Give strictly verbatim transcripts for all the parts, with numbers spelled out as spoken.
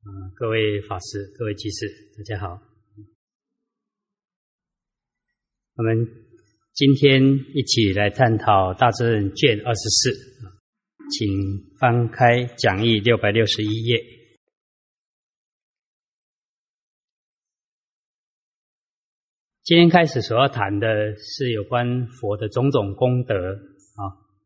呃、各位法师、各位居士，大家好。我们今天一起来探讨《大智论》卷二十四，请翻开讲义六百六十一页。今天开始所要谈的是有关佛的种种功德啊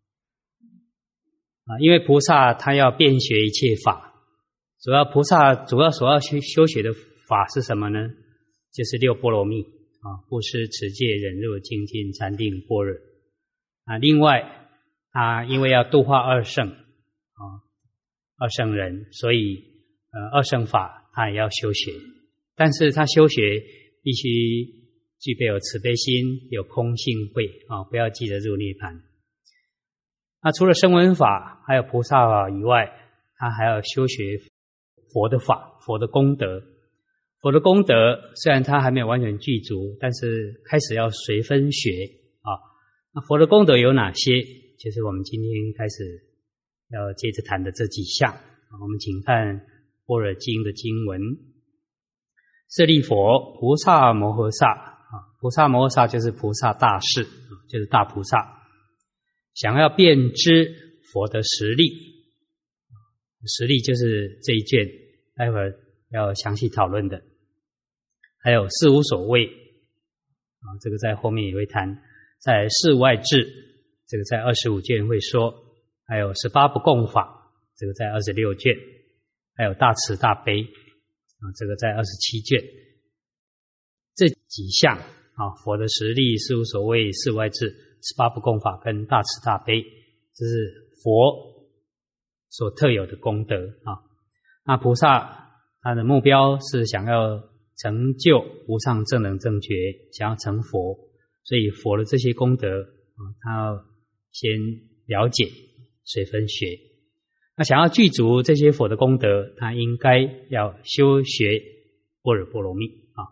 啊，因为菩萨他要遍学一切法，主要菩萨主要所要修修学的法是什么呢？就是六波罗蜜啊，布施、持戒、忍辱、精进、禅定、般若啊。另外，他因为要度化二圣啊，二圣人，所以呃二圣法他也要修学，但是他修学必须具备有慈悲心，有空性慧啊，不要记得入涅槃。那除了声闻法还有菩萨法以外，他还要修学佛的法，佛的功德。佛的功德虽然他还没有完全具足，但是开始要随分学啊。那佛的功德有哪些？就是我们今天开始要接着谈的这几项。我们请看《般若经》的经文：舍利佛，菩萨摩诃萨啊，菩萨摩诃萨就是菩萨大士，就是大菩萨。想要遍知佛的实力，实力就是这一卷待会儿要详细讨论的。还有事无所谓啊，这个在后面也会谈。在事外智，这个在二十五卷会说。还有十八不共法，这个在二十六卷。还有大慈大悲啊，这个在二十七卷。这几项啊，佛的实力、事无所谓、事外智、十八不共法跟大慈大悲，这是佛所特有的功德啊。那菩萨他的目标是想要成就无上正等正觉，想要成佛，所以佛的这些功德啊，他要先了解，随分学。那想要具足这些佛的功德，他应该要修学般若波罗蜜啊。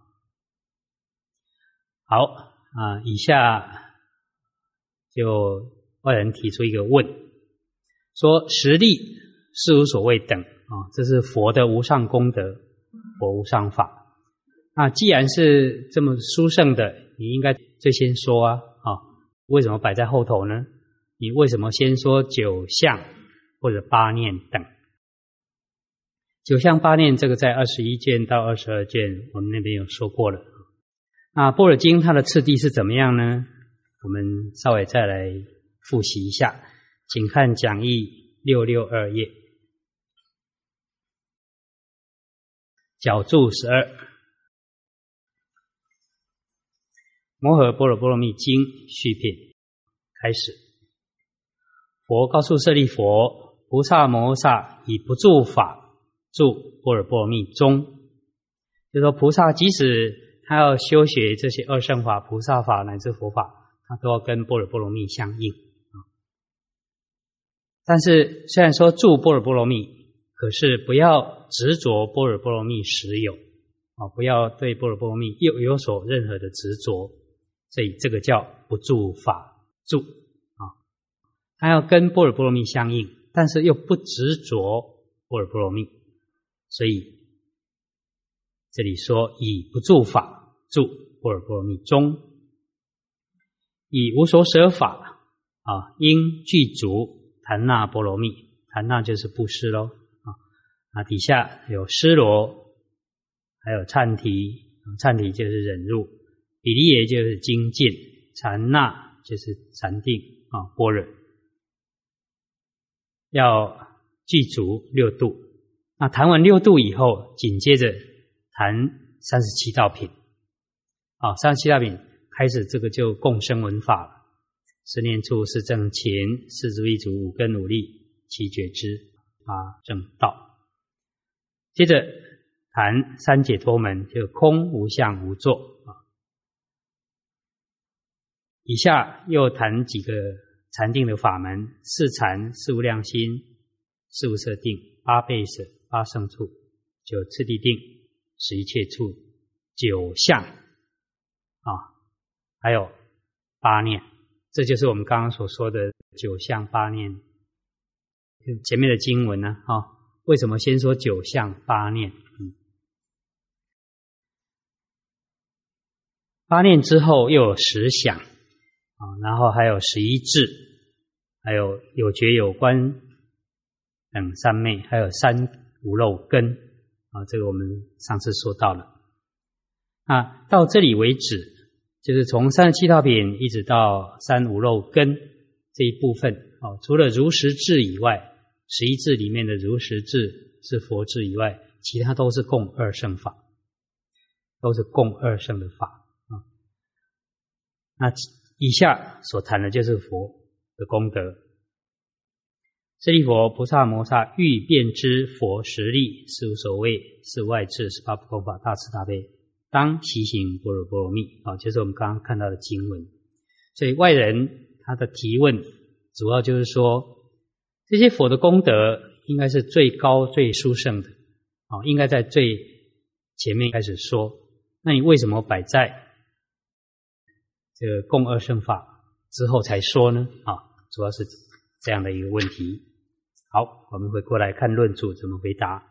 好啊，以下就外人提出一个问，说实力、事无所谓等啊，这是佛的无上功德，佛无上法。那既然是这么殊胜的，你应该最先说啊，啊，为什么摆在后头呢？你为什么先说九相或者八念等？九相八念这个在二十一卷到二十二卷我们那边有说过了。那般若经它的次第是怎么样呢？我们稍微再来复习一下，请看讲义六六二页，角注十二，摩诃般若波罗蜜经续品开始。佛告诉舍利佛，菩萨摩诃萨以不住法住般若波罗蜜中，就是说菩萨即使他要修学这些二乘法、菩萨法乃至佛法，他都要跟般若波罗蜜相应。但是虽然说住般若波罗蜜，可是不要执着般若波罗蜜实有啊，不要对般若波罗蜜又有所任何的执着，所以这个叫不住法住啊。他要跟般若波罗蜜相应，但是又不执着般若波罗蜜，所以这里说以不住法住般若波罗蜜中，以无所舍法啊，应具足檀那波罗蜜。檀那就是布施咯啊。那底下有尸罗，还有忏提，忏提就是忍辱，比利耶就是精进，禅那就是禅定啊，般若。要具足六度。那谈完六度以后，紧接着谈三十七道品啊，三十七道品开始，这个就共生闻法了。十念处、四正勤、四足一足、五根五力、七觉支、八正道。接着谈三解脱门，就空、无相、无作啊。以下又谈几个禅定的法门：四禅、四无量心、四无色定、八倍舍、八胜处、九次第定、十一切处、九相啊，还有八念。这就是我们刚刚所说的九相八念。前面的经文呢啊， 为什么先说九相八念？嗯，八念之后又有十想啊，然后还有十一智，还有有觉有观等三昧，还有三无漏根啊，这个我们上次说到了。那到这里为止，就是从三十七道品一直到三无漏根这一部分哦，除了如实智以外，十一智里面的如实智是佛智以外，其他都是共二乘法，都是共二乘的法啊。那以下所谈的就是佛的功德。舍利弗，菩萨摩萨欲遍知佛实力，是无所谓，是外智，是八不空法，大慈大悲，当习行般若波罗蜜啊，就是我们刚刚看到的经文。所以外人他的提问，主要就是说，这些佛的功德应该是最高最殊胜的啊，应该在最前面开始说。那你为什么摆在这个共二乘法之后才说呢？啊，主要是这样的一个问题。好，我们回过来看论著怎么回答。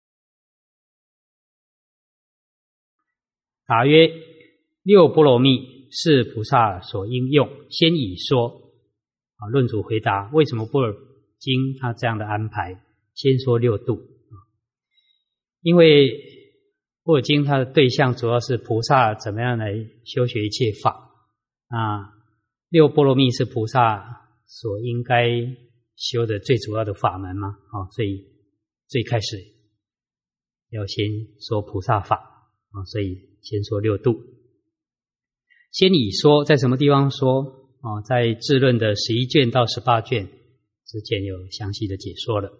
答曰：六波罗蜜是菩萨所应用，先已说。啊，论主回答为什么般若经他这样的安排，先说六度。因为般若经它的对象主要是菩萨怎么样来修学一切法。啊，六波罗蜜是菩萨所应该修的最主要的法门嘛，哦，所以最开始要先说菩萨法啊，所以先说六度。先已说在什么地方说啊？在智论的十一卷到十八卷之前有详细的解说了。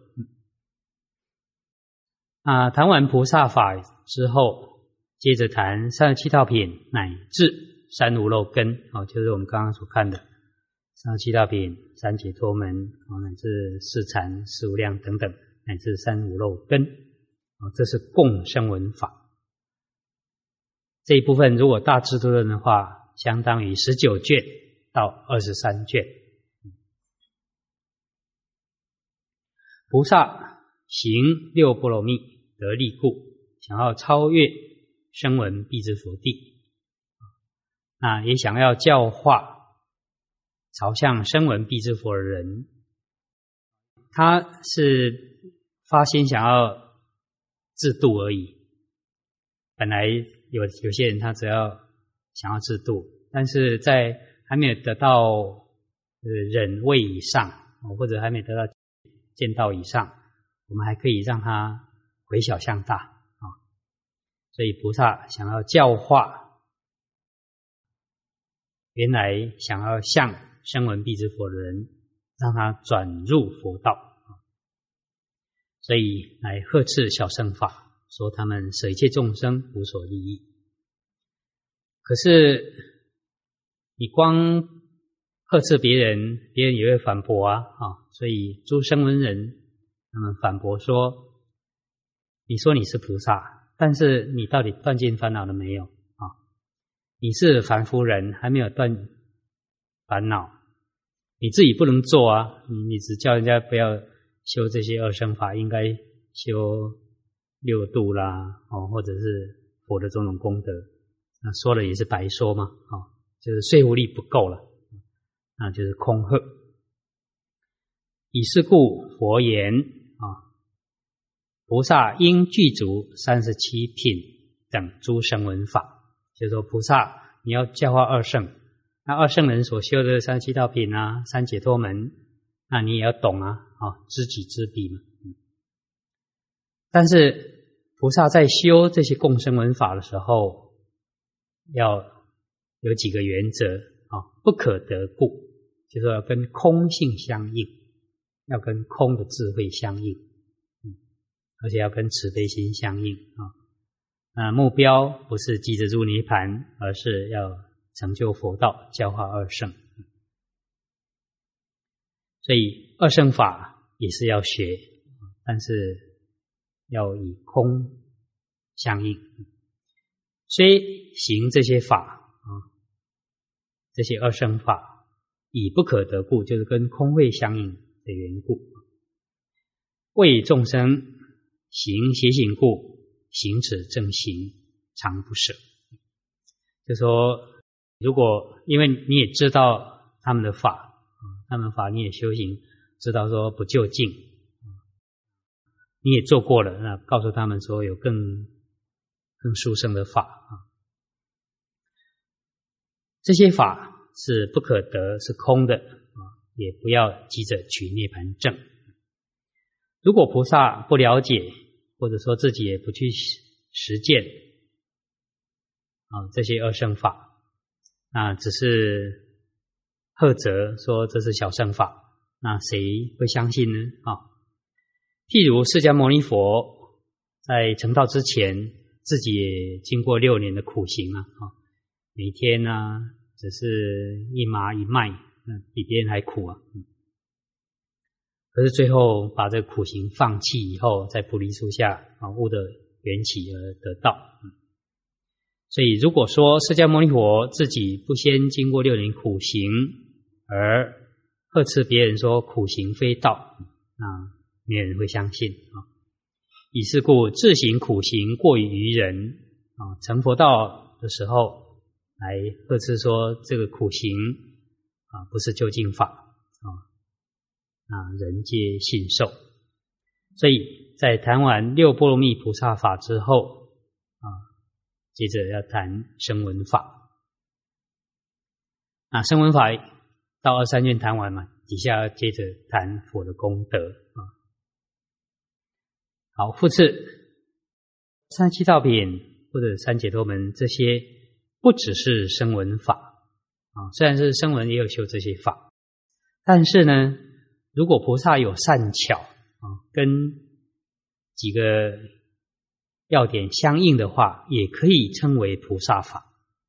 啊，谈完菩萨法之后，接着谈三十七道品乃至三无漏根啊，就是我们刚刚所看的三十七道品、三解脱门啊，乃至四禅、四无量等等，乃至三无漏根啊，这是共声闻法。这一部分如果大智度论的话，相当于十九卷到二十三卷。菩萨行六波罗蜜得力故，想要超越声闻辟支佛地，那也想要教化朝向声闻辟支佛的人，他是发心想要自度而已。本来有有些人他只要想要自度，但是在还没有得到呃忍位以上，或者还没得到见道以上，我们还可以让他回小向大啊。所以菩萨想要教化原来想要向声闻辟支佛的人，让他转入佛道，所以来呵斥小乘法，说他们舍一切众生无所利益。可是你光呵斥别人，别人也会反驳啊，啊，所以诸声闻人他们反驳说，你说你是菩萨，但是你到底断尽烦恼了没有啊？你是凡夫人，还没有断烦恼，你自己不能做啊，你你只叫人家不要修这些二乘法，应该修六度啦，哦，或者是佛的种种功德，那说了也是白说嘛，哦，就是说服力不够了，那就是空喝。以是故佛言啊，菩萨应具足三十七品等诸声闻法，就是说菩萨你要教化二乘，那二乘人所修的三十七道品啊，三解脱门，那你也要懂啊，啊，知己知彼嘛。但是菩萨在修这些共声闻法的时候，要有几个原则啊，不可得故，就是说要跟空性相应，要跟空的智慧相应，嗯，而且要跟慈悲心相应啊。那目标不是急着入涅盘，而是要成就佛道，教化二乘。所以二乘法也是要学，但是要以空相应。虽行这些法啊，这些二乘法以不可得故，就是跟空慧相应的缘故，为众生行邪行故，行此正行，常不舍。就说，如果因为你也知道他们的法，他们法你也修行，知道说不究竟，你也做过了，那告诉他们说有更更殊胜的法啊。这些法是不可得，是空的啊，也不要急着取涅盘证。如果菩萨不了解，或者说自己也不去实践啊这些二乘法，那只是呵责说这是小乘法，那谁会相信呢？啊，譬如释迦牟尼佛在成道之前，自己也经过六年的苦行啊，啊，每天呢、啊、只是一麻一麦，嗯，比别人还苦啊。嗯，可是最后把这个苦行放弃以后，在菩提树下啊悟得缘起而得道。嗯，所以如果说释迦牟尼佛自己不先经过六年苦行，而呵斥别人说苦行非道，那没有人会相信啊。以是故自行苦行过于愚人啊，成佛道的时候来呵斥说这个苦行啊不是究竟法啊，那人皆信受。所以在谈完六波罗蜜菩萨法之后啊，接着要谈声闻法。那声闻法到二三卷谈完嘛，底下要接着谈佛的功德啊。好，复次三七道品或者三解脱门，这些不只是声闻法啊，虽然是声闻也有修这些法，但是呢，如果菩萨有善巧啊，跟几个要点相应的话，也可以称为菩萨法。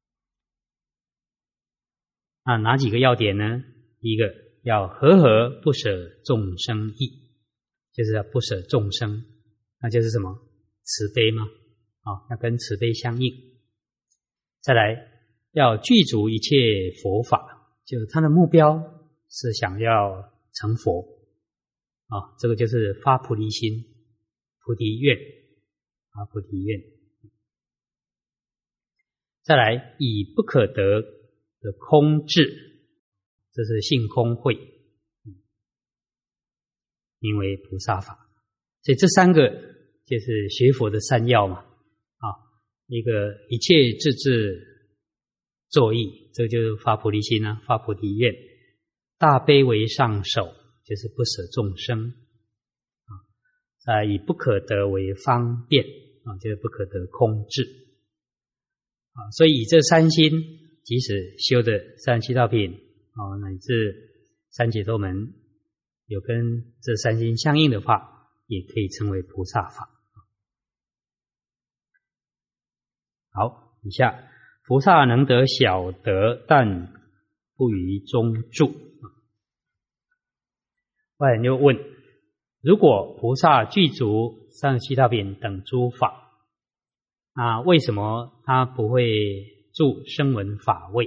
啊，哪几个要点呢？第一个要和合不舍众生意，就是要不舍众生，那就是什么？慈悲吗？啊，要跟慈悲相应。再来，要具足一切佛法，就是他的目标是想要成佛啊，这个就是发菩提心、菩提愿啊，菩提愿。再来，以不可得的空智，这是性空慧，名为菩萨法。所以这三个就是学佛的三要嘛，啊，一个一切自治作意，这就是发菩提心啊，发菩提愿。大悲为上首，就是不舍众生啊。再以不可得为方便啊，就是不可得空智啊。所以以这三心，即使修的三十七道品啊，乃至三解脱门，有跟这三心相应的话，也可以称为菩萨法。好，以下菩萨能得小德，但不于中住。外人就问：如果菩萨具足三十七道品等诸法，那为什么他不会住声闻法位？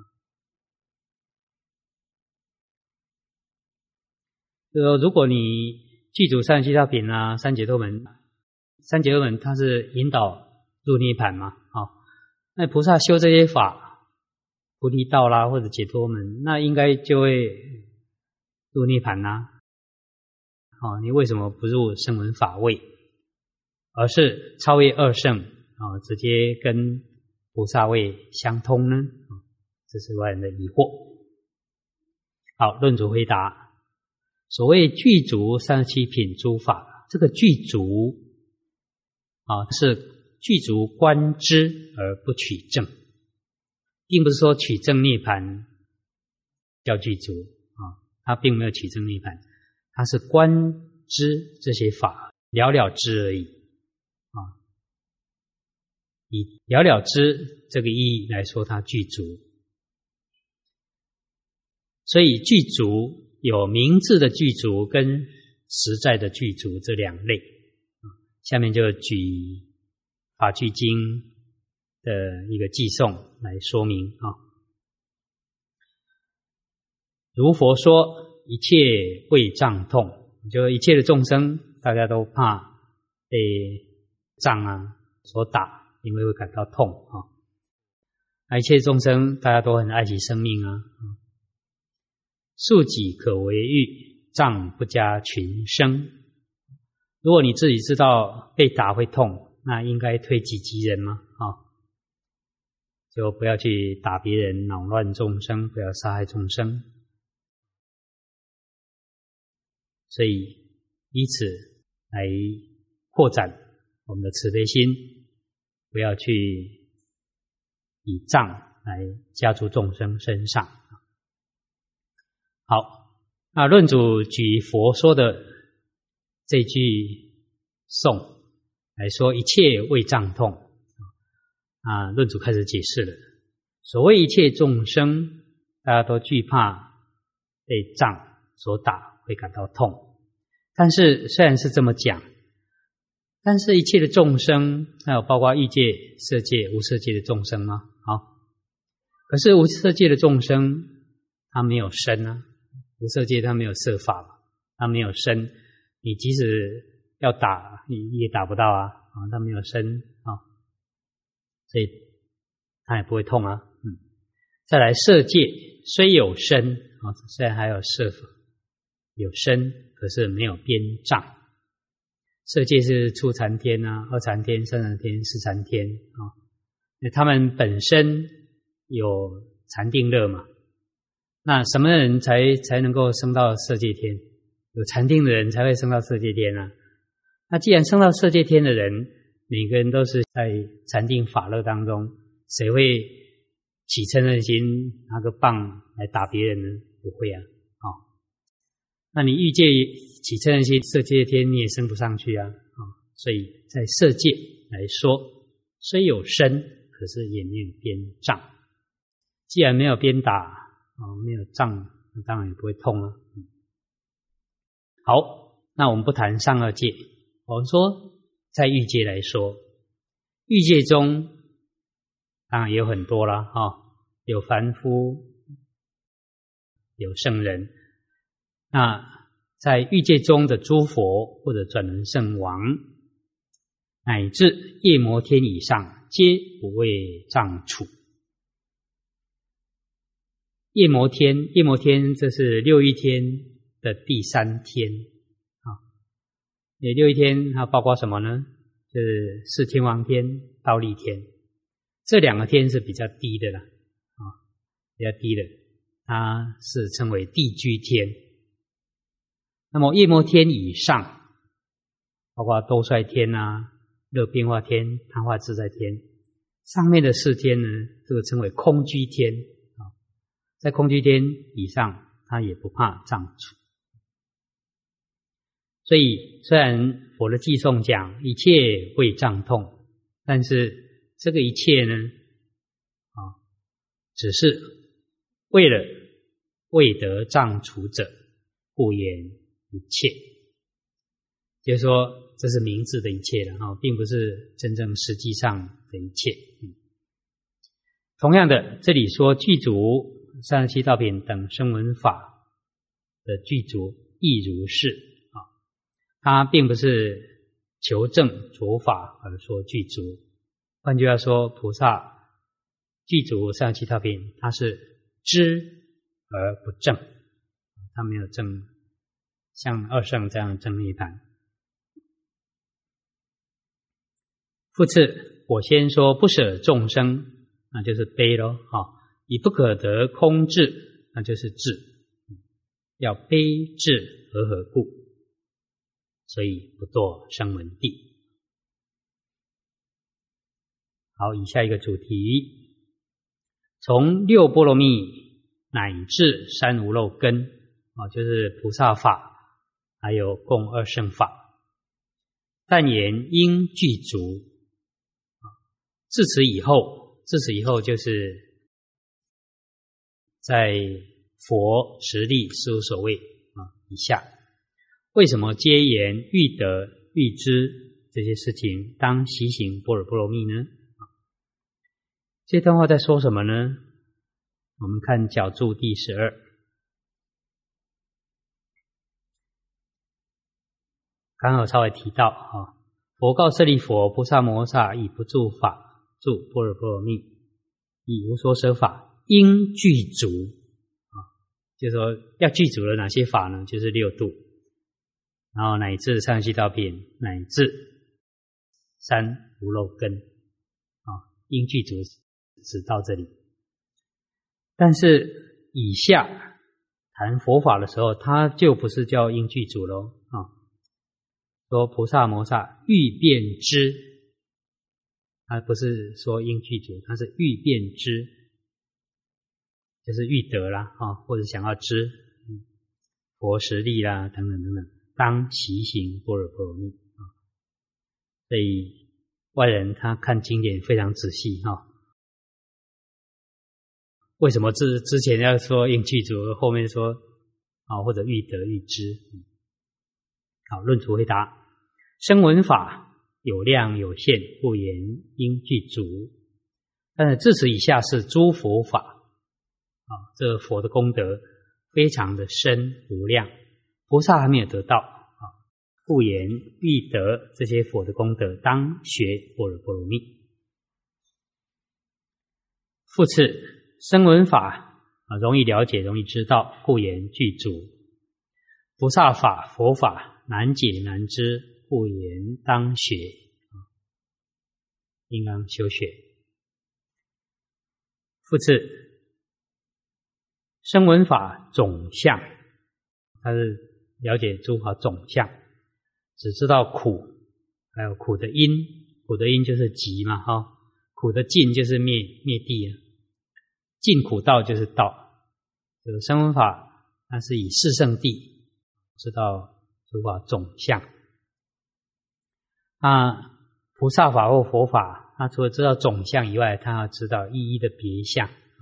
就说如果你具足三十七道品啊，三解脱门，三解脱门它是引导入涅盘嘛，啊、哦，那菩萨修这些法，菩提道啦或者解脱门，那应该就会入涅盘啦。哦，你为什么不入声闻法位，而是超越二圣啊、哦，直接跟菩萨位相通呢？哦，这是外人的疑惑。好，论主回答。所谓具足三十七品诸法，这个具足啊，是具足观知而不取证，并不是说取证涅盘叫具足啊，他并没有取证涅盘，他是观知这些法，了了知而已啊。以了了知这个意义来说，它具足。所以具足有名字的具足跟实在的具足这两类。下面就举法句经的一个偈颂来说明啊。如佛说，一切为障痛，就一切的众生大家都怕被杖啊所打，因为会感到痛啊。一切众生大家都很爱惜生命啊。庶己可为欲，杖不加群生。如果你自己知道被打会痛，那应该推己及人嘛啊，就不要去打别人，扰乱众生，不要杀害众生。所以以此来扩展我们的慈悲心，不要去以杖来加诸众生身上。好，那论主举佛说的这句颂来说，一切为杖痛啊。论主开始解释了，所谓一切众生，大家都惧怕被杖所打，会感到痛。但是虽然是这么讲，但是一切的众生，还有包括欲界、色界、无色界的众生吗？好，可是无色界的众生，他没有身啊。无色界他没有色法嘛，他没有身，你即使要打你也打不到啊，啊他没有身啊，所以他也不会痛啊。嗯，再来色界虽有身啊，虽然还有色法有身，可是没有边障。色界是初禅天啊、二禅天、三禅天、四禅天啊，他们本身有禅定乐嘛。那什么人才才能够升到色界天？有禅定的人才会升到色界天啊。那既然升到色界天的人，每个人都是在禅定法乐当中，谁会起嗔恨心拿个棒来打别人呢？不会啊。哦，那你欲界起嗔恨心，色界天你也升不上去啊。哦，所以在色界来说，虽有身，可是也没有边障。既然没有边打，哦，没有杖，那当然也不会痛啊。嗯，好，那我们不谈上二界，我们说在欲界来说，欲界中当然也有很多啦，哦，有凡夫，有圣人。那在欲界中的诸佛或者转轮圣王，乃至夜摩天以上，皆不为杖处。夜摩天，夜摩天这是六欲天的第三天啊。六欲天它包括什么呢？就是四天王天、忉利天，这两个天是比较低的啦，啊，比较低的，它是称为地居天。那么夜摩天以上，包括兜率天啊、乐变化天、贪化自在天，上面的四天呢，这个称为空居天。在空居天以上，他也不怕杖处。所以虽然佛的偈颂讲一切为杖痛，但是这个一切呢，啊，只是为了未得杖处者，故言一切。就是说，这是明字的一切了哈，并不是真正实际上的一切。嗯，同样的，这里说具足三十七道品等声闻法的具足亦如是啊，它并不是求证着法而说具足。换句话说，菩萨具足三十七道品，它是知而不证，它没有证像二圣这样证涅槃。复次，我先说不舍众生，那就是悲咯，啊。以不可得空智，那就是智，要悲智和合故，所以不堕声闻地。好，以下一个主题，从六波罗蜜乃至三无漏根啊，就是菩萨法，还有共二乘法，但言应具足。自此以后，自此以后就是在佛实力事无所谓啊以下，为什么皆言欲得欲知这些事情当习行般若波罗蜜呢？这段话在说什么呢？我们看角注第十二，刚好稍微提到啊， 佛告舍利弗：菩萨摩萨以不住法住般若波罗蜜，以无所舍法应具足啊，就是说要具足了哪些法呢？就是六度，然后乃至上须道品，乃至三无漏根啊，应具足只到这里。但是以下谈佛法的时候，它就不是叫应具足咯啊。说菩萨摩萨欲辨知，它不是说应具足，它是欲辨知，就是欲得啦啊，或者想要知佛实力啦等等等等，当习行般若波罗蜜啊。所以外人他看经典非常仔细哈。为什么之之前要说应具足，后面说啊或者欲得欲知？好，论处回答。声闻法有量有限，故言应具足。但是至此以下是诸佛法啊，这个佛的功德非常的深无量，菩萨还没有得到啊，故言欲得这些佛的功德，当学般若波罗蜜。复次，声闻法啊容易了解，容易知道，故言具足。菩萨法佛法难解难知，故言当学，应当修学。复次，声闻法总相，它是了解诸法总相，只知道苦，还有苦的因，苦的因就是集嘛，哈、哦，苦的尽就是灭灭地啊，尽苦道就是道。这个声闻法，它是以四圣谛知道诸法总相。那菩萨法或佛法，他除了知道总相以外，他要知道一一的别相啊。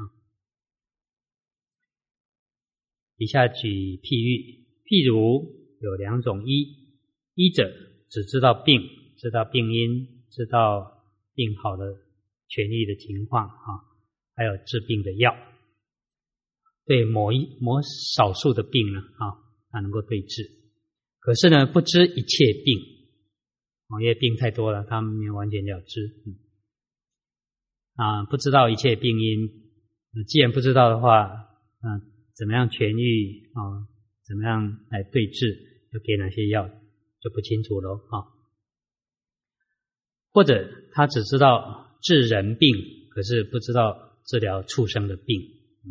以下举譬喻，譬如有两种医，医者只知道病，知道病因，知道病好的痊愈的情况啊，还有治病的药。对某一某少数的病呢啊，他能够对治，可是呢，不知一切病。哦，因为病太多了，他们没有完全了知，嗯，啊，不知道一切病因。既然不知道的话，嗯，怎么样痊愈啊？怎么样来对治？要给哪些药，就不清楚了啊。或者他只知道治人病，可是不知道治疗畜生的病。嗯，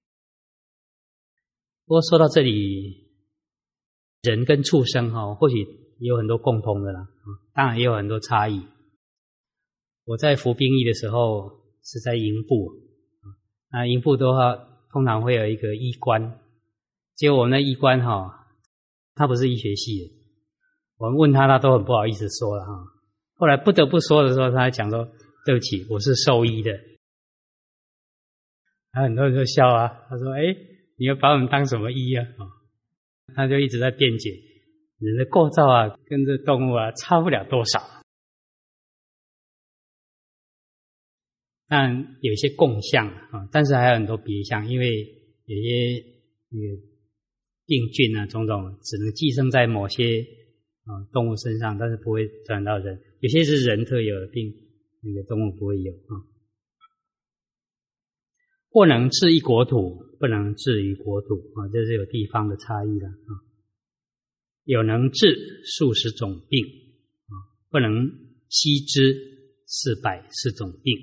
不过说到这里，人跟畜生哈，或许也有很多共通的啦，当然也有很多差异。我在服兵役的时候是在营部，那营部的话通常会有一个医官，结果我们的医官哈，他不是医学系的，我们问他，他都很不好意思说了哈。后来不得不说的时候，他还讲说：“对不起，我是兽医的。”还有很多人就笑啊，他说：“哎，你要把我们当什么医啊？”他就一直在辩解。人的构造啊，跟这动物啊差不了多少，但有一些共相啊，但是还有很多别相，因为有些那个病菌啊，种种只能寄生在某些啊动物身上，但是不会传染到人。有些是人特有的病，那个动物不会有啊。或能治一国土，不能治于国土啊，这是有地方的差异了啊。有能治数十种病啊，不能悉知四百四种病。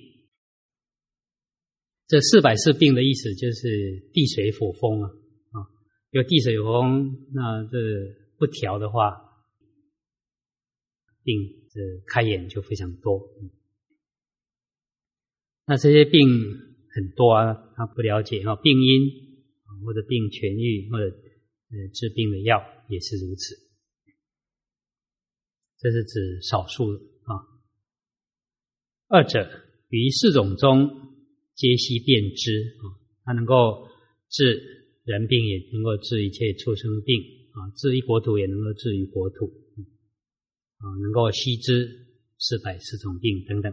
这四百四病的意思就是地水火风啊，啊，有地水火风，那这不调的话，病这开眼就非常多。那这些病很多啊，他不了解啊，病因或者病痊愈或者呃治病的药也是如此。这是指少数啊。二者于四种中皆悉辨知啊，他能够治人病，也能够治一切畜生病啊，治一国土也能够治于国土啊，能够悉知四百四种病等等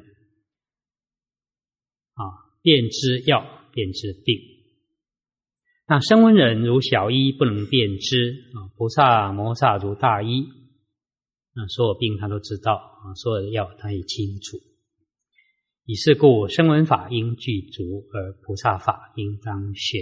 啊，辨知药，辨知病。那声闻人如小医不能辨知啊，菩萨摩萨如大医。 那所有病他都知道啊，所有的药他也清楚。以是故，声闻法应具足，而菩萨法应当学。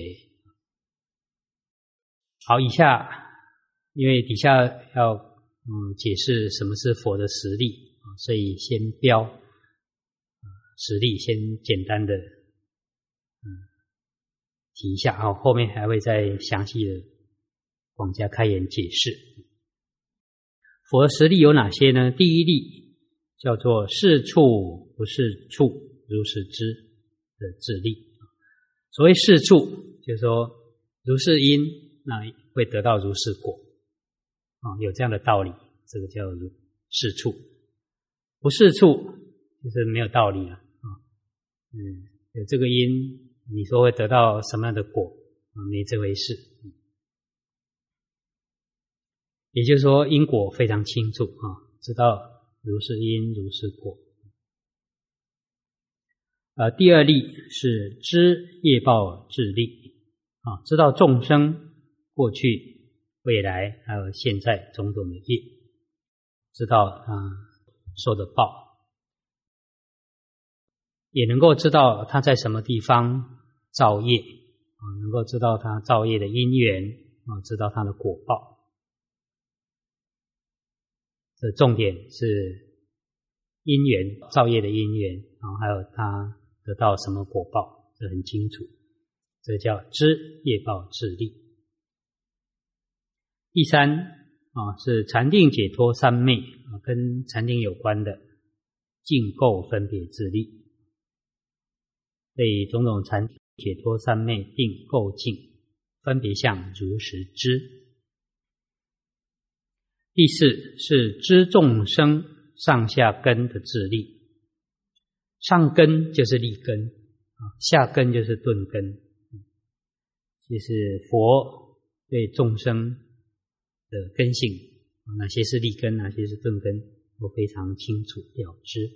好，以下因为底下要嗯解释什么是佛的实力，所以先标实力，先简单的嗯提一下啊，后面还会再详细的广加开言解释。佛的实力有哪些呢？第一力叫做是处不是处，如是知的智力。所谓是处，就是说如是因，那会得到如是果啊，有这样的道理，这个叫如是处。不是处就是没有道理了啊。嗯，有这个因，你说会得到什么样的果啊？没这回事。也就是说，因果非常清楚啊，知道如是因，如是果。呃，第二力是知业报智力啊，知道众生过去、未来还有现在种种的业，知道他受的报，也能够知道他在什么地方造业啊，能够知道他造业的因缘啊，知道他的果报。这重点是因缘，造业的因缘，然后还有他得到什么果报，这很清楚。这叫知业报智力。第三啊，是禅定解脱三昧啊，跟禅定有关的净构分别智力。对种种禅定解脱三昧定构净分别相如实知。第四是知众生上下根的智力。上根就是立根，下根就是顿根。就是佛对众生的根性，哪些是立根，哪些是顿根，都非常清楚了知。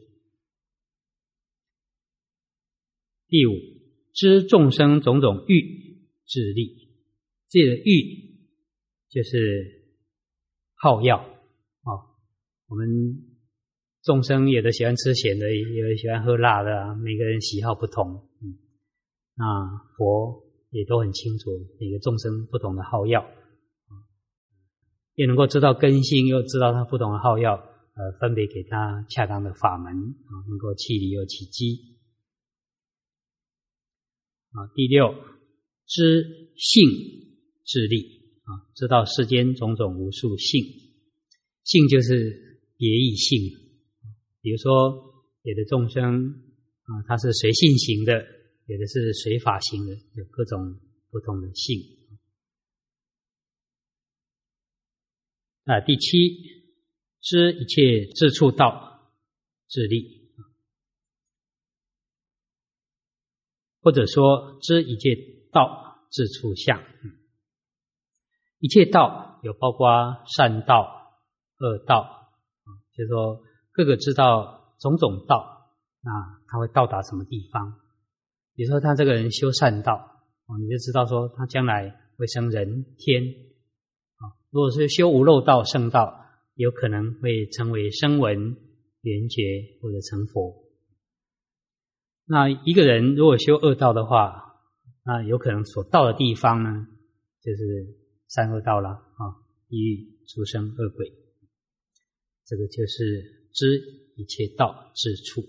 第五，知众生种种欲智力。这个欲就是好药哦，我们众生有的喜欢吃咸的，有的喜欢喝辣的啊，每个人喜好不同。嗯，那佛也都很清楚每个众生不同的好药，也能够知道根性，又知道他不同的好药，呃，分别给他恰当的法门啊，能够弃离又起机。啊，第六，知性智力。啊，知道世间种种无数性，性就是别异性。比如说，有的众生啊，它是随性型的，有的是随法型的，有各种不同的性。啊，第七，知一切自处道智力，或者说知一切道自处相。一切道有包括善道、恶道，就是说各个知道种种道，那他会到达什么地方？比如说他这个人修善道，你就知道说他将来会生人天。如果是修无漏道、圣道，有可能会成为声闻、缘觉或者成佛。那一个人如果修恶道的话，那有可能所到的地方呢，就是三恶道了啊，地狱、畜生、恶鬼。这个就是知一切道之处。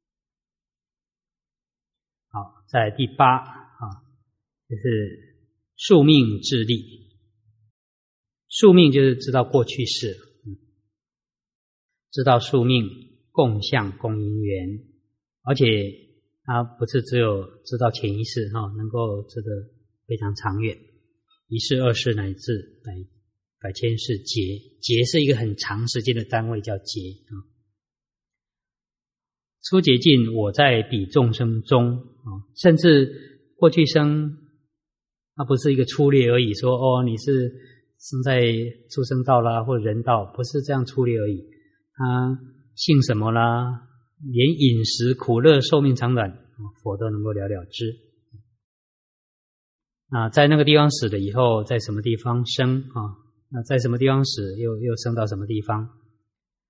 好，在第八啊，就是宿命智力。宿命就是知道过去式，嗯，知道宿命、共相、共因缘，而且它不是只有知道前一世哈，能够知得非常长远。一世、二世乃至百百千世劫，劫是一个很长时间的单位，叫劫啊。出劫尽，我在彼众生中啊，甚至过去生，它不是一个粗略而已，说哦你是生在畜生道啦或者人道，不是这样粗略而已。他姓什么啦，连饮食、苦乐、寿命长短，佛都能够了了知。啊，在那个地方死了以后，在什么地方生啊？那在什么地方死，又又生到什么地方？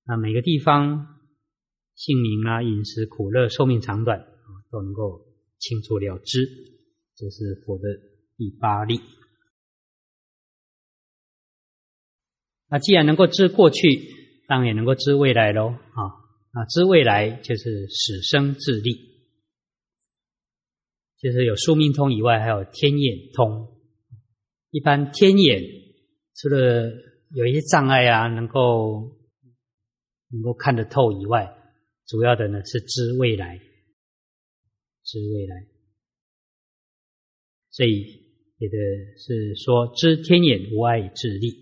那每个地方姓名啊、饮食、苦乐、寿命长短都能够清楚了知，这是佛的第八力。那既然能够知过去，当然也能够知未来咯啊。那知未来就是始生智力，就是有宿命通以外，还有天眼通。一般天眼除了有一些障碍啊，能够能够看得透以外，主要的呢是知未来，知未来。所以也的是说知天眼无碍智力。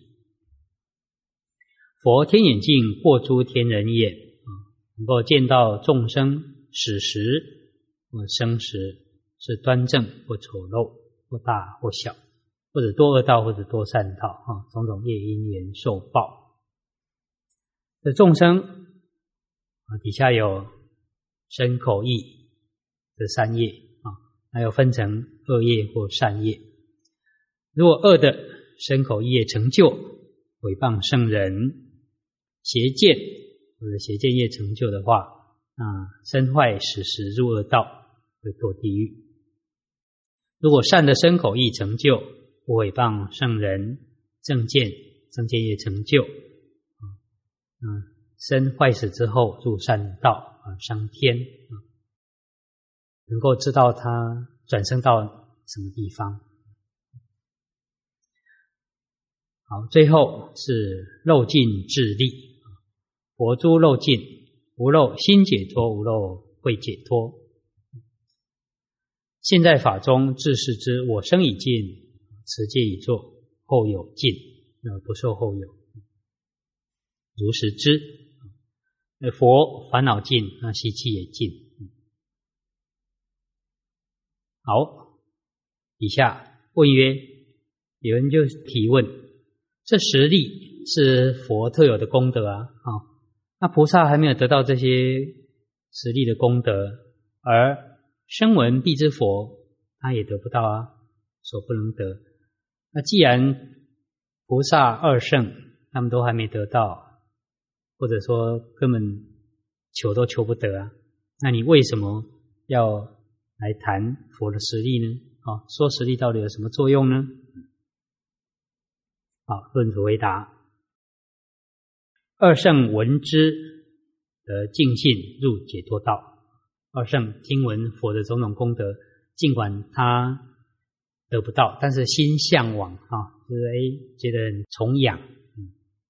佛天眼镜过诸天人眼，能够见到众生死时或生时是端正或丑陋，或大或小，或者多恶道或者多善道啊，种种业因缘受报。这众生啊，底下有身口意这三业啊，还有分成恶业或善业。如果恶的身口意业成就，毁谤圣人，邪见或者邪见业成就的话，啊，身坏死时入恶道，会堕地狱。如果善的身口意成就，不毁谤圣人，正见正见业成就，嗯，身坏死之后入善道啊，升天，能够知道他转生到什么地方。好，最后是漏尽智力。佛诸漏尽，无漏心解脱，无漏慧解脱。现在法中自是知，我生已尽，持戒已作，后有尽，呃，不受后有，如实知。佛烦恼尽，那习气也尽。好，以下问曰，有人就提问，这十力是佛特有的功德啊，哦，那菩萨还没有得到这些十力的功德，而声闻必知佛他也得不到啊，所不能得。那既然菩萨二圣他们都还没得到，或者说根本求都求不得啊，那你为什么要来谈佛的实力呢？哦，说实力到底有什么作用呢？好，论主回答：二圣闻之得净信入解脱道。二圣听闻佛的种种功德，尽管他得不到，但是心向往啊，就是哎觉得很崇仰。嗯，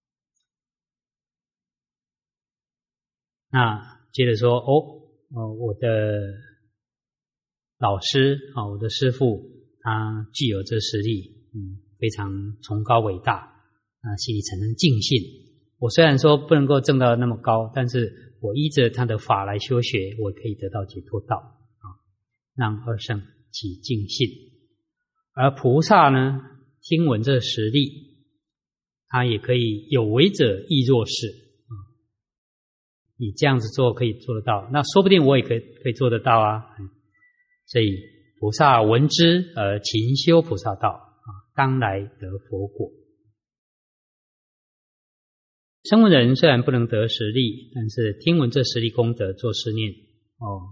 那接着说哦，哦，我的老师啊，我的师父，他具有这实力，嗯，非常崇高伟大，啊，心里产生敬信。我虽然说不能够证到那么高，但是我依着他的法来修学，我可以得到解脱道啊，让二圣起敬信。而菩萨呢，听闻这实力，他也可以有为者亦若是啊，你这样子做可以做得到，那说不定我也可以可以做得到啊。所以菩萨闻之而勤修菩萨道啊，当来得佛果。声闻人虽然不能得实力，但是听闻这实力功德做思念哦，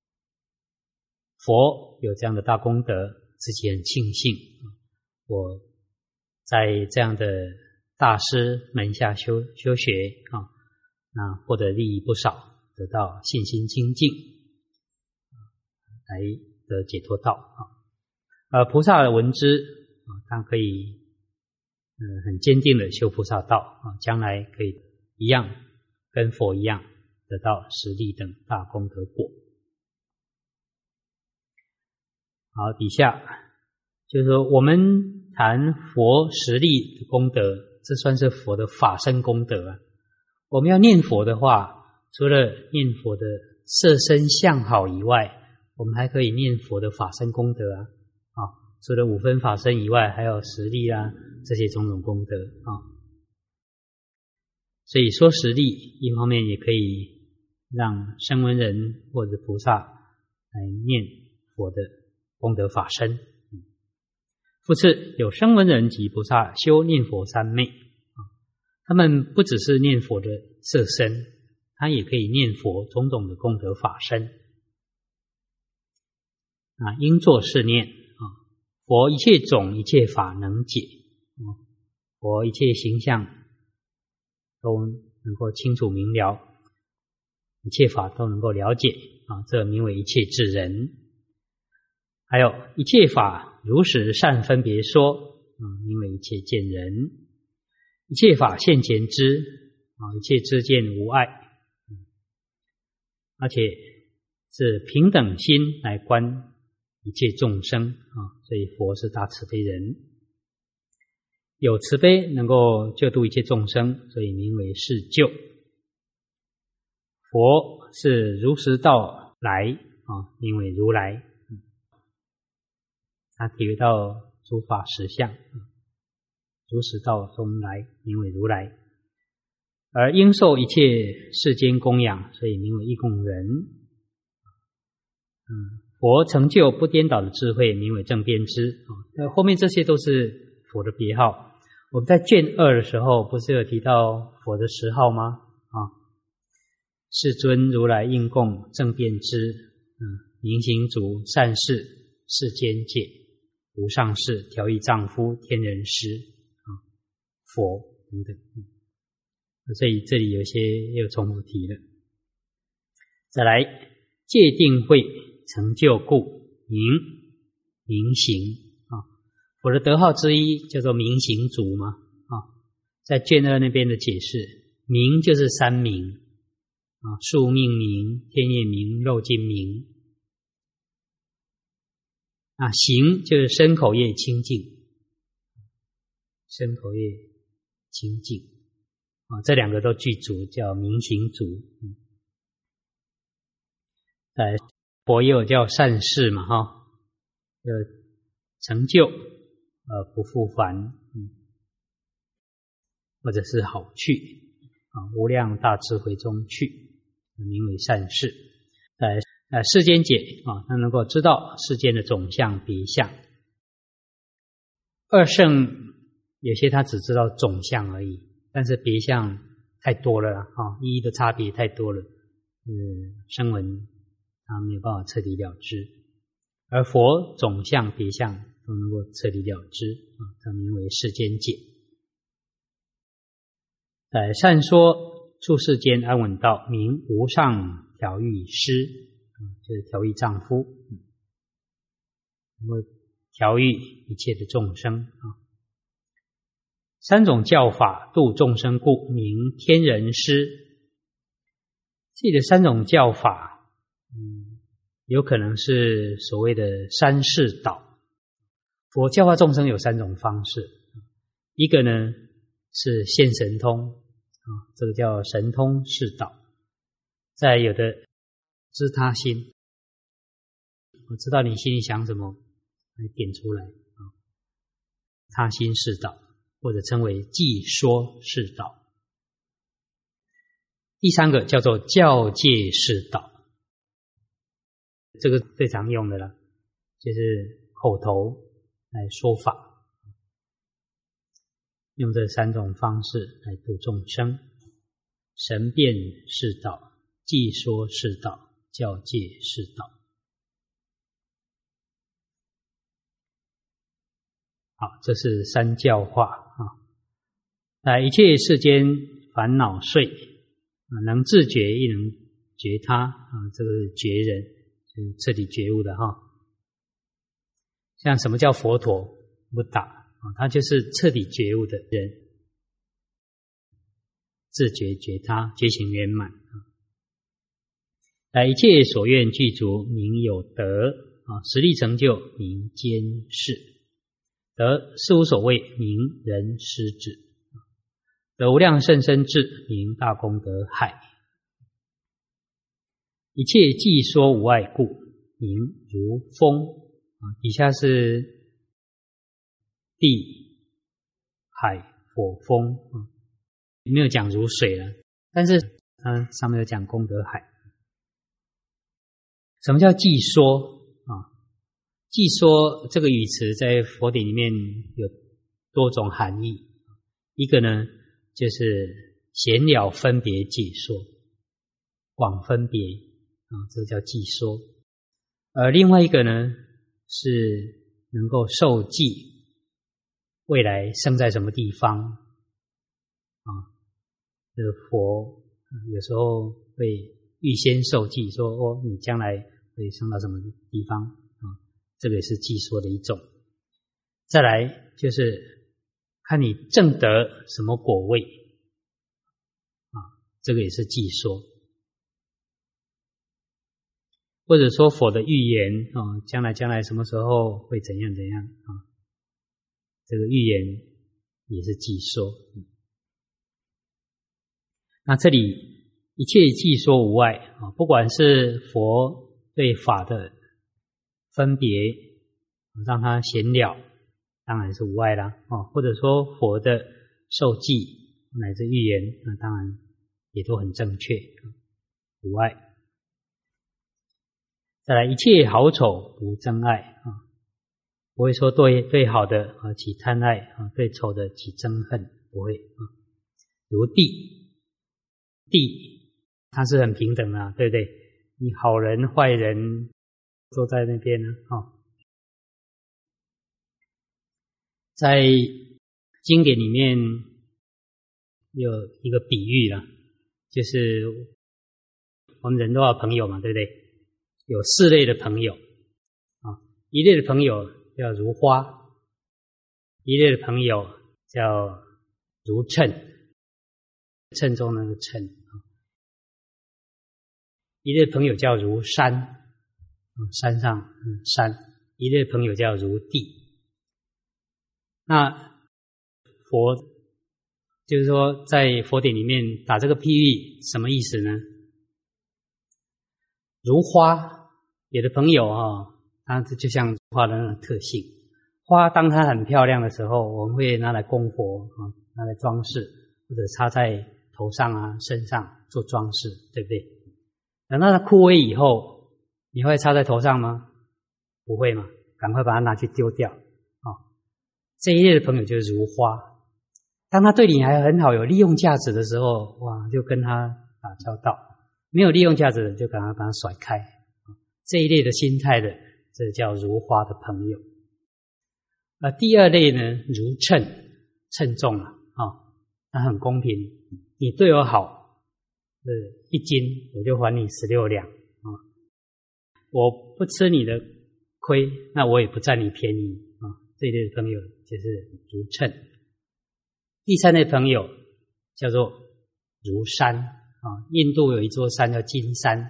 佛有这样的大功德，自己很庆幸，我在这样的大师门下修修学啊，那获得利益不少，得到信心清净，来得解脱道啊。而菩萨闻之啊，他可以嗯很坚定的修菩萨道啊，将来可以一样跟佛一样得到实力等大功德果。好，底下就是说我们谈佛实力的功德，这算是佛的法身功德啊。我们要念佛的话，除了念佛的色身相好以外，我们还可以念佛的法身功德啊。啊，除了五分法身以外，还有实力啊，这些种种功德啊。所以说实力，一方面也可以让声闻人或者菩萨来念佛的功德法身。复次，有声闻人及菩萨修念佛三昧， 他们不只是念佛的色身，他也可以念佛种种的功德法身啊，应作是念啊，佛一切种一切法能解啊，佛一切形象都能够清楚明了，一切法都能够了解啊，这名为一切智人。还有一切法如实善分别说啊，名为一切见人。一切法现前知啊，一切知见无碍，而且是平等心来观一切众生啊，所以佛是大慈悲人，有慈悲能够救度一切众生，所以名为是救。佛是如实道来啊，名为如来。他体会到诸法实相，如实道中来，名为如来。而应受一切世间供养，所以名为义供人。嗯，佛成就不颠倒的智慧，名为正遍知。啊，后面这些都是佛的别号。我们在卷二的时候，不是有提到佛的十号吗？啊，世尊如来应供正遍知，嗯，明行足善事世间界无上士调御丈夫天人师啊，佛等等。所以这里有些又重复提了。再来，戒定慧成就故明明行啊，佛的德号之一叫做明行足嘛啊，在卷二那边的解释，明就是三明啊，宿命明、天业明、肉尽明啊，行就是身口业清净，身口业清净啊，这两个都具足，叫明行足。嗯，在佛也有叫善事嘛，哈，呃，成就呃不复凡，嗯，或者是好趣啊，无量大智慧中去，名为善事。在呃世间解啊，他能够知道世间的总相别相。二圣有些他只知道总相而已，但是别相太多了啊，意义的差别太多了，嗯，声闻他没有办法彻底了知，而佛总相别相都能够彻底了知啊，它名为世间解。在善说处世间安稳道，名无上调御师，就是调御丈夫，能够调御一切的众生啊。三种教法度众生故，名天人师。这里的三种教法，嗯，有可能是所谓的三世导。佛教化众生有三种方式，一个呢是现神通啊，这个叫神通示导。再有的知他心，我知道你心里想什么，来点出来啊，他心示导，或者称为记说示导。第三个叫做教戒示导，这个最常用的了，就是口头来说法，用这三种方式来度众生：神变示导、记说示导、教戒示导。好，这是三教化啊。在一切世间烦恼碎啊，能自觉亦能觉他啊，这个是觉人，就是彻底觉悟的哈。像什么叫佛陀不打啊？他就是彻底觉悟的人，自觉觉他，觉醒圆满啊。来一切所愿具足，名有德啊，实力成就名坚士。得事无所谓，名人师智；得无量甚深智，名大功德海。一切既说无碍故，名如风啊。底下是地、海、火、风啊，没有讲如水了，但是嗯，上面有讲功德海。什么叫既说啊？既说这个语词在佛典里面有多种含义，一个呢就是显了分别解说，广分别啊，这叫记说。而另外一个呢，是能够受记未来生在什么地方啊？这个佛有时候会预先受记，说哦，你将来会生到什么地方啊？这个也是记说的一种。再来就是看你证得什么果位啊，这个也是记说。或者说佛的预言啊，将来将来什么时候会怎样怎样啊？这个预言也是记说。那这里一切记说无碍啊，不管是佛对法的分别，让它显了，当然是无碍啦啊。或者说佛的受记乃至预言，那当然也都很正确，无碍。再来，一切好丑无憎爱啊，不会说对对好的啊起贪爱啊，对丑的起憎恨，不会啊。如地，地它是很平等的啊，对不对？你好人坏人都在那边呢啊。在经典里面有一个比喻啦，就是我们人都有朋友嘛，对不对？有四类的朋友啊，一类的朋友叫如花，一类的朋友叫如谶，谶中那个谶啊，一类的朋友叫如山，山上嗯山，一类的朋友叫如地。那佛就是说在佛典里面打这个譬喻什么意思呢？如花，有的朋友啊，它就像花的那种特性。花当它很漂亮的时候，我们会拿来供佛啊，拿来装饰，或者插在头上啊、身上做装饰，对不对？等到它枯萎以后，你会插在头上吗？不会嘛，赶快把它拿去丢掉啊。这一类的朋友就是如花，当他对你还很好，有利用价值的时候，哇，就跟他打交道。没有利用价值的，就赶快把它甩开。这一类的心态的，这叫如花的朋友。那第二类呢，如谶，称重了啊，那很公平。你对我好，呃，一斤我就还你十六两啊。我不吃你的亏，那我也不占你便宜啊。这一类的朋友就是如谶。第三类朋友叫做如山。啊，印度有一座山叫金山，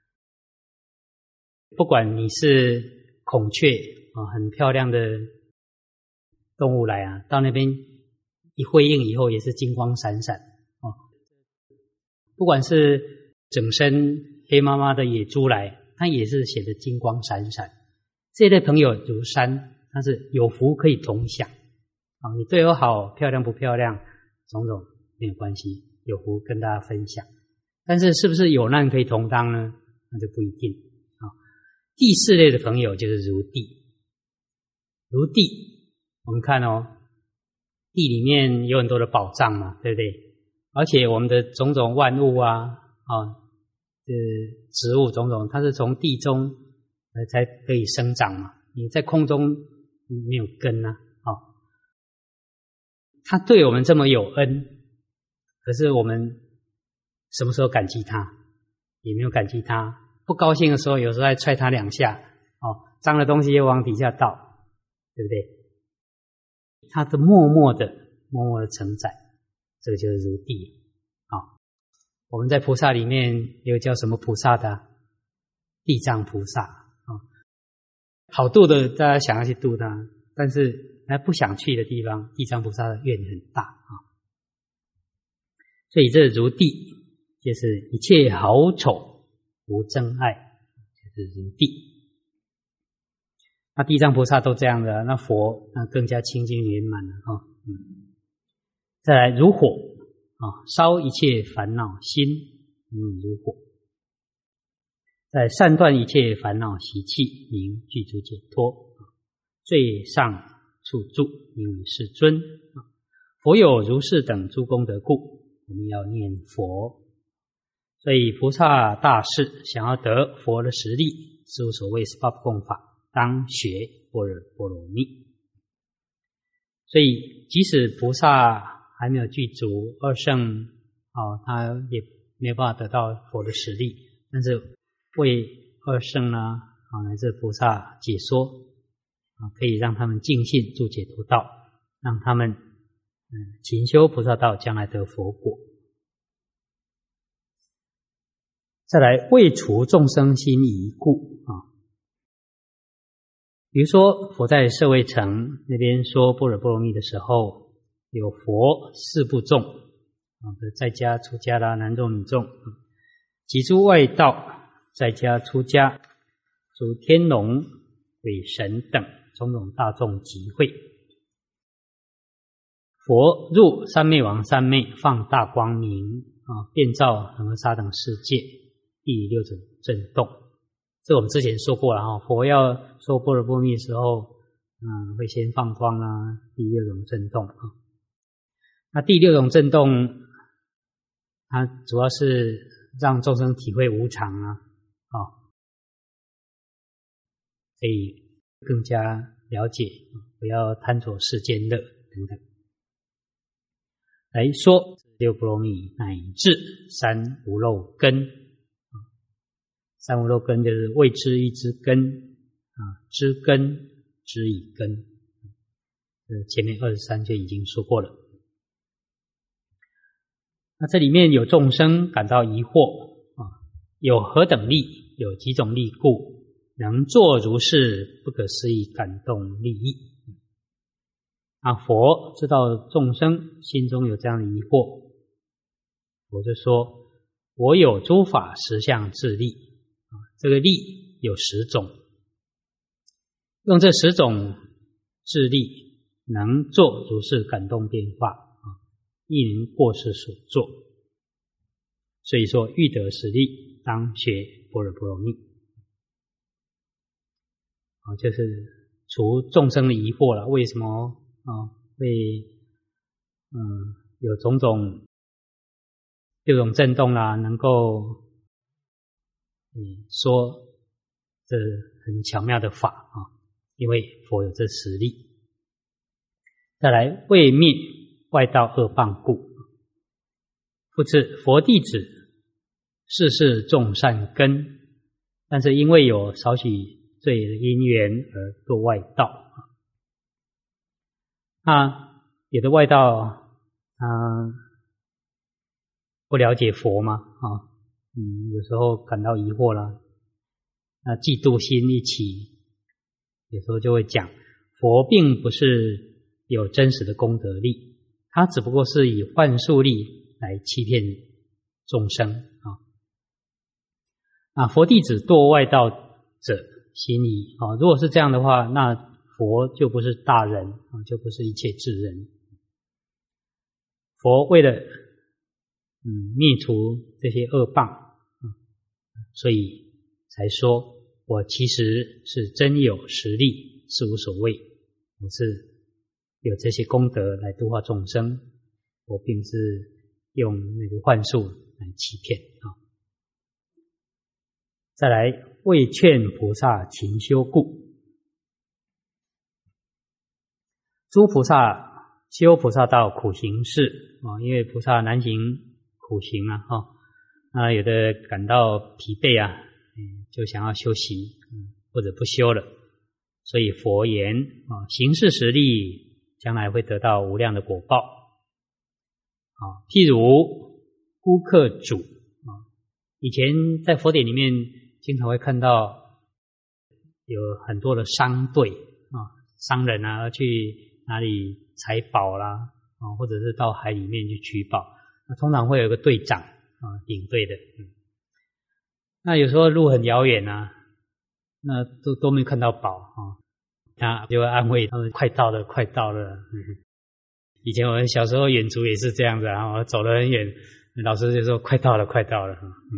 不管你是孔雀啊，很漂亮的动物来啊，到那边一辉映以后也是金光闪闪啊。不管是整身黑麻麻的野猪来，它也是显得金光闪闪。这一类朋友如山，它是有福可以同享啊。你对我好，漂亮不漂亮，种种没有关系，有福跟大家分享。但是是不是有难可以同当呢？那就不一定啊。第四类的朋友就是如地，如地，我们看哦，地里面有很多的宝藏嘛，对不对？而且我们的种种万物啊，啊，呃，植物种种，它是从地中呃才可以生长嘛。你在空中没有根啊，啊，它对我们这么有恩，可是我们什么时候感激他？也没有感激他。不高兴的时候，有时候还踹他两下，哦，脏的东西又往底下倒，对不对？他的默默的、默默的承载，这个就是如地啊、哦。我们在菩萨里面有叫什么菩萨的？地藏菩萨啊、哦。好度的，大家想要去度他，但是他不想去的地方，地藏菩萨的愿很大啊、哦。所以这如地。就是一切好丑无憎爱，就是如地。那地藏菩萨都这样的，那佛那更加清净圆满了哈、哦。嗯，再来如火啊、哦，烧一切烦恼心，嗯，如火。再散断一切烦恼习气，名具足解脱。最上处住，名为世尊。 佛有如是等诸功德故，我们要念佛。所以菩萨大士想要得佛的实力，是无所谓十八不共法，当学般若波罗蜜。所以即使菩萨还没有具足二乘，哦，他也没有办法得到佛的实力，但是为二乘呢，啊，乃至菩萨解说，啊，可以让他们尽信助解脱道，让他们嗯勤修菩萨道，将来得佛果。再来，为除众生心疑故啊，比如说佛在舍卫城那边说般若波罗蜜的时候，有佛四部众啊，在家出家啦，男众女众，及诸外道，在家出家，诸天龙鬼神等种种大众集会。佛入三昧王三昧，放大光明啊，遍照恒河沙等世界，第六种震动。这我们之前说过了哈，佛要说般若波罗蜜的时候，嗯，会先放光啊，第六种震动啊。那第六种震动，它主要是让众生体会无常啊，啊，可以更加了解，不要贪着世间乐等等。来说六波罗蜜乃至三无漏根。三无漏根就是未知一之根啊，知根知已根，呃，前面二十三就已经说过了。那这里面有众生感到疑惑啊，有何等力？有几种力故，能作如是不可思议感动利益？啊，佛知道众生心中有这样的疑惑，佛就说：我有诸法实相智力。这个力有十种，用这十种智力能做如是感动变化啊，亦能过失所作。所以说欲得实力，当学般若波罗蜜啊，就是除众生的疑惑了。为什么啊会嗯有种种六种震动啦，能够嗯，说这很巧妙的法啊，因为佛有这实力。再来，为灭外道恶谤故，复次佛弟子世世种善根，但是因为有少许罪的因缘而堕外道。那有的外道他、呃、不了解佛嘛啊。嗯，有时候感到疑惑啦，那嫉妒心一起，有时候就会讲，佛并不是有真实的功德力，他只不过是以幻术力来欺骗众生啊。啊，佛弟子堕外道者心疑啊，如果是这样的话，那佛就不是大人啊，就不是一切智人。佛为了嗯灭除这些恶谤。所以才说我其实是真有实力，是无所谓，我是有这些功德来度化众生，我并是用那个幻术来欺骗啊。再来，为劝菩萨勤修故，诸菩萨修菩萨道苦行事啊，因为菩萨难行苦行啊哈。啊，有的感到疲惫啊，嗯，就想要休息，嗯，或者不修了。所以佛言啊，行事实力，将来会得到无量的果报。啊，譬如孤客主啊，以前在佛典里面经常会看到有很多的商队啊，商人啊去哪里采宝啦，啊，或者是到海里面去取宝，那通常会有一个队长。啊，领队的，嗯，那有时候路很遥远啊，那都都没看到宝啊，他就会安慰他们：快到了，快到了。嗯，以前我们小时候远足也是这样子啊，走得很远，老师就说：快到了，快到了。嗯，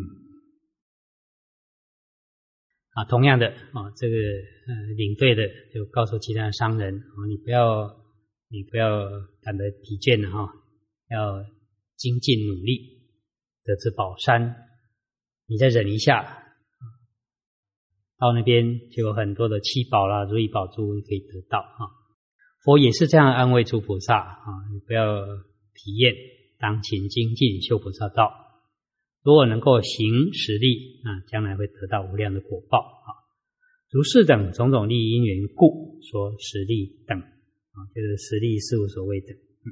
啊，同样的啊，这个呃领队的就告诉其他的商人：哦，你不要你不要感得疲倦了哈，要精进努力，得之宝山，你再忍一下，到那边就有很多的七宝啦、如意宝珠可以得到啊。佛也是这样安慰诸菩萨啊，你不要疲厌，当勤精进修菩萨道。如果能够行十力，那将来会得到无量的果报啊。如是等种种利益因缘故，说十力等啊，就是十力事无所谓等。嗯、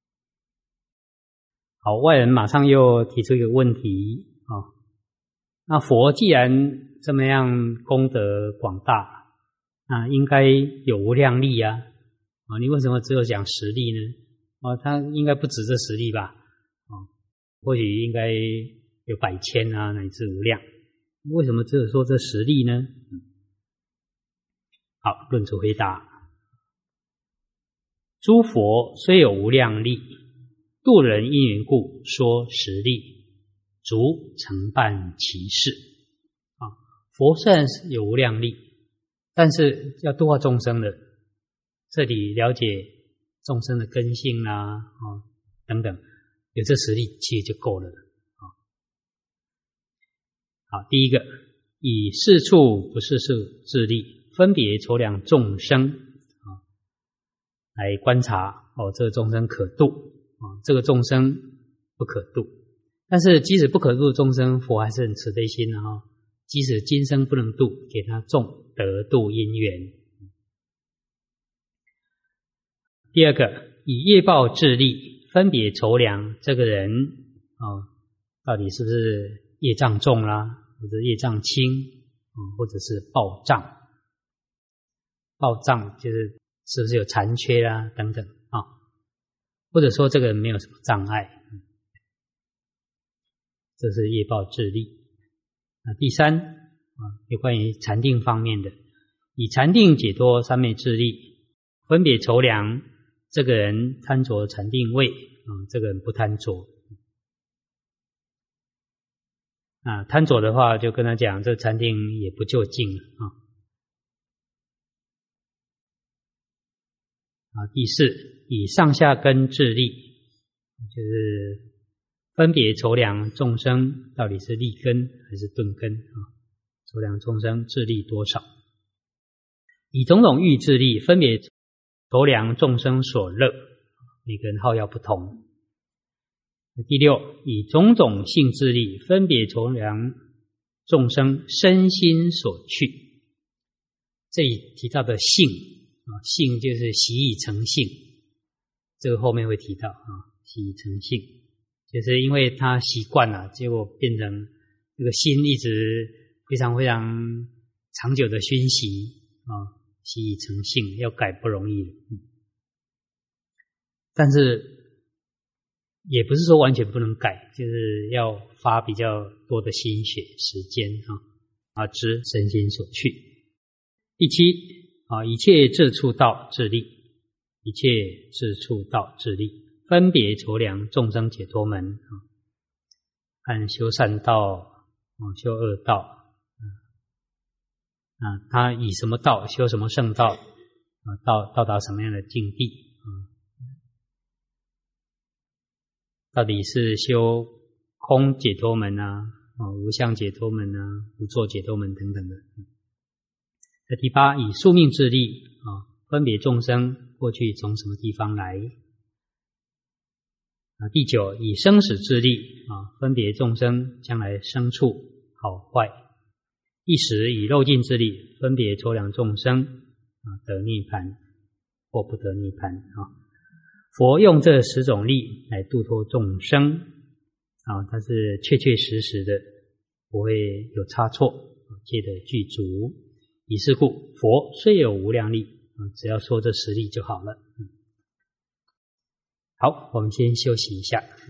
好，外人马上又提出一个问题啊，那佛既然这么样功德广大，那应该有无量力啊，啊，你为什么只有讲十力呢？啊，他应该不止这十力吧？啊，或许应该有百千啊，乃至无量。为什么只有说这十力呢？嗯、好，论主回答：诸佛虽有无量力，度人因缘故，说十力，足承办其事。啊，佛虽然是有无量力，但是要度化众生的，这里了解众生的根性啊，啊等等，有这十力其实就够了。啊，好，第一个，以是处不是处智力，分别筹量众生啊，来观察哦，这个众生可度啊，这个众生不可度。但是即使不可度的众生，佛还是很慈悲心的哈、哦。即使今生不能度，给他种得度因缘。第二个，以业报智力分别筹量这个人哦，到底是不是业障重啦，或者业障轻，哦、或者是报障。报障就是是不是有残缺啦等等啊、哦，或者说这个人没有什么障碍。这是业报智力。那第三啊，有关于禅定方面的，以禅定解脱三昧智力，分别筹量这个人贪着禅定位啊，这个人不贪着。啊，贪着的话，就跟他讲，这禅定也不究竟啊。啊，第四，以上下根智力，就是分别筹量众生到底是利根还是钝根啊？筹量众生智力多少？以种种欲智力分别筹量众生所乐，每个人好要不同。第六，以种种性智力分别筹量众生身心所去。这里提到的性啊，性就是习以成性，这个后面会提到啊，习以成性。就是因为他习惯了，结果变成这个心一直非常非常长久的熏习啊，习以成性，要改不容易。嗯、但是也不是说完全不能改，就是要花比较多的心血时间啊，啊知身心所去。第七啊，一切自处道智力，一切自处道智力。分别筹量众生解脱门啊，看修善道啊，修恶道啊，他以什么道修什么圣道啊，到到达什么样的境地啊？到底是修空解脱门啊，啊无相解脱门啊，无作解脱门等等的。那第八，以宿命智力啊，分别众生过去从什么地方来。啊，第九，以生死智力啊，分别众生将来生处好坏。第十，以漏尽智力分别筹量众生啊，得涅槃或不得涅槃啊。佛用这十种力来度脱众生啊，它是确确实实的，不会有差错，皆得具足。以是故，佛虽有无量力啊，只要说这十力就好了。嗯好，我们先休息一下。